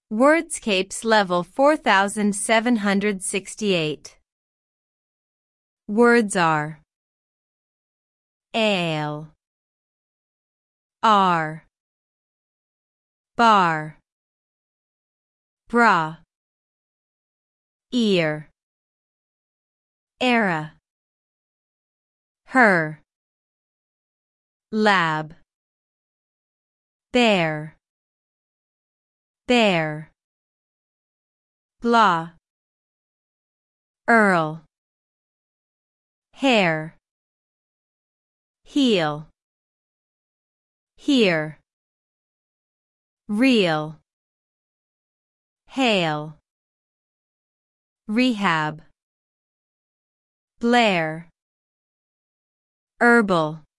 Wordscapes level 4768. Words are ale, are, bar, bra, ear, era, her, lab, bear, bear, blah, earl, hair, heel, here, real, hail, rehab, Blair, herbal.